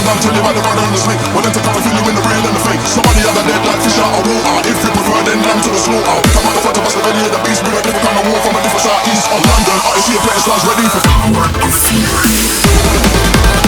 man tell you about the brother and the snake. Well, them to come and fill you in the real and the fake. Somebody have a dead like fish out of water. If you prefer, then lamb to the slaughter. Come out the front of us, the belly of the beast. Bring a different kind of war from a different side east of London. I see a place that's ready for